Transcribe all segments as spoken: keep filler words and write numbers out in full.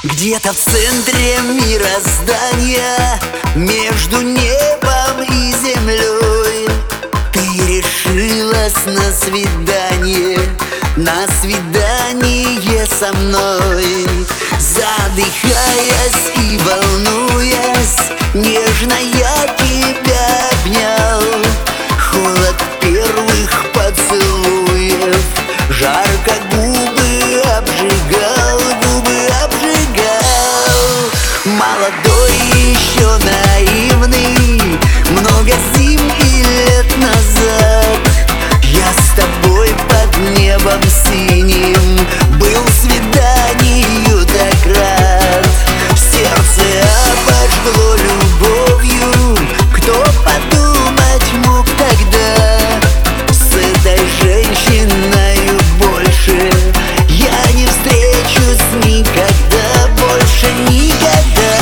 Где-то в центре мироздания, между небом и землей, ты решилась на свидание, на свидание со мной. Задыхаясь и волнуясь, нежно я тебя обнял. Холод первых поцелуев жарко губы обжигал, губы обжигал. Молодой, еще наивный, много зим и лет назад я с тобой под небом синим был свиданию так рад. Сердце обожгло любовью, кто подумать мог тогда? С этой женщиной больше я не встречусь никогда, больше никогда.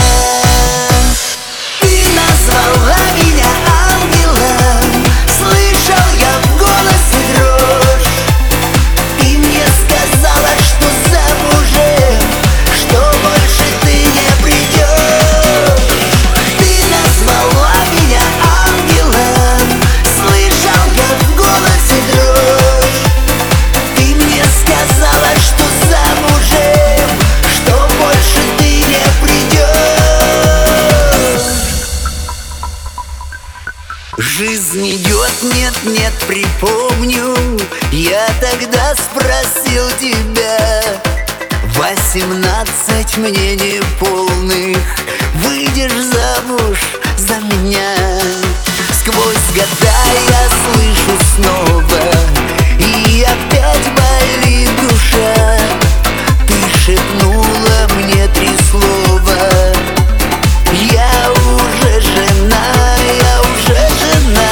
Ты назвала меня ангелом, слышал я в голосе дрожь. Ты мне сказала, что замужем, что больше ты не придешь. Ты назвала меня ангелом, слышал я в голосе дрожь. Ты мне сказала, что замужем, что больше ты не придешь. Жизнь идет, нет, нет, припомню, я тогда спросил тебя. Восемнадцать мне неполных, выйдешь замуж за меня. Сквозь года я слышу снова, и опять болит душа. Ты шепнула мне три слова: я уже жена, я уже жена.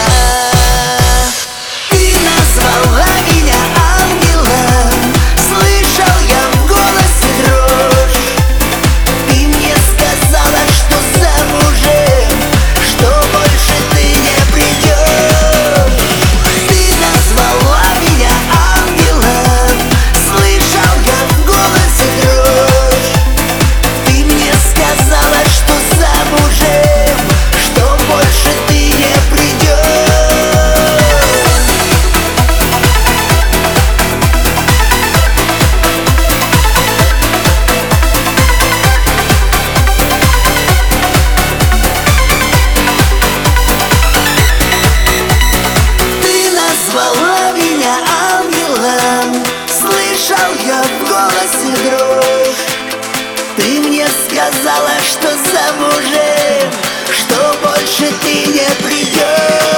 Ты назвала меня ангелом, слышал я в голосе дрожь. Ты мне сказала, что замужем, что больше ты не придешь. Ты назвала меня ангелом, слышал я в голосе дрожь. Ты мне сказала, что замужем, что больше ты не придешь. Ты назвала меня ангелом, слышал я в голосе дрожь. Ты мне сказала, что замужем, что больше ты не придешь.